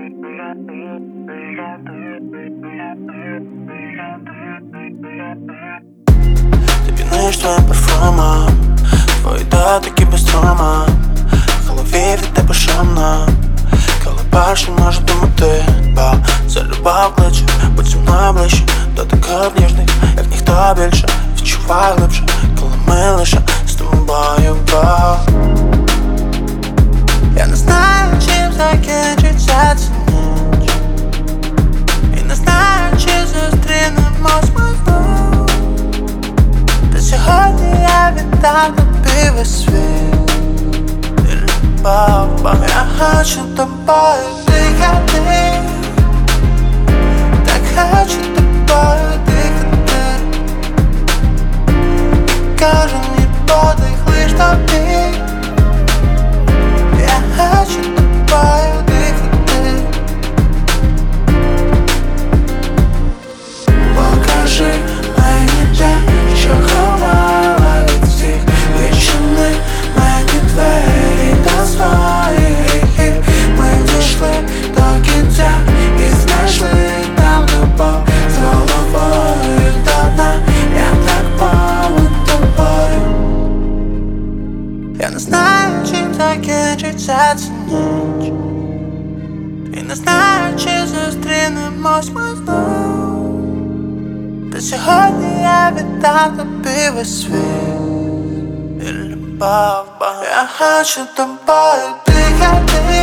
Ти пінуєш твоїм парфумом, твої дотики без строма, в голові від тебе шумно, коли перший можу думати, бо це любов кличе, будь зі мною ближче, дотиків ніжних, як ніхто більше, відчувай глибше, коли ми лише з тобою, бо я не знаю, чим закінчиться ця ніч, і не знаю, чи зустрінемось ми знов. Та сьогодні я віддам тобі весь світ і любов, бо я хочу тобою дихати, так хочу тобою дихати, і кожен мій подих лиш тобі. Я хочу тобою дихати. Покажи мені те, що ховала від всіх. Відчини мені двері до своїх гріхів. Ми дійшли до кінця і знайшли там любов. З головою до дна, я так повен тобою. Я не знаю, чим закінчиться ця ніч, і не знаю, чи зустрінемось ми знов. Та сьогодні я віддам тобі весь світ і любов, бо я хочу тобою дихати.